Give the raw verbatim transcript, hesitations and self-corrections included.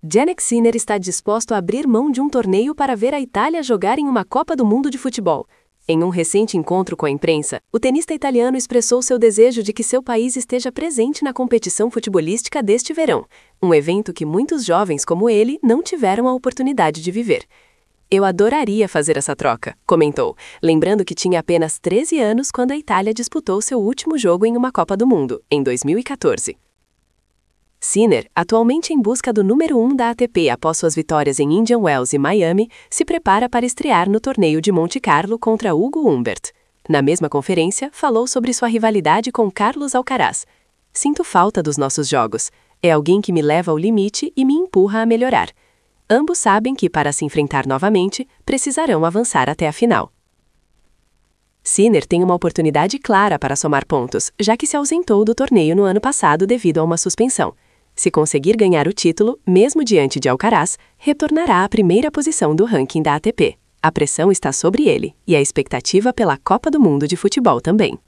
Jannik Sinner está disposto a abrir mão de um torneio para ver a Itália jogar em uma Copa do Mundo de futebol. Em um recente encontro com a imprensa, o tenista italiano expressou seu desejo de que seu país esteja presente na competição futebolística deste verão, um evento que muitos jovens como ele não tiveram a oportunidade de viver. "Eu adoraria fazer essa troca", comentou, lembrando que tinha apenas treze anos quando a Itália disputou seu último jogo em uma Copa do Mundo, em dois mil e quatorze. Sinner, atualmente em busca do número um da A T P após suas vitórias em Indian Wells e Miami, se prepara para estrear no torneio de Monte Carlo contra Hugo Humbert. Na mesma conferência, falou sobre sua rivalidade com Carlos Alcaraz. "Sinto falta dos nossos jogos. É alguém que me leva ao limite e me empurra a melhorar. Ambos sabem que, para se enfrentar novamente, precisarão avançar até a final." Sinner tem uma oportunidade clara para somar pontos, já que se ausentou do torneio no ano passado devido a uma suspensão. Se conseguir ganhar o título, mesmo diante de Alcaraz, retornará à primeira posição do ranking da A T P. A pressão está sobre ele, e a expectativa pela Copa do Mundo de futebol também.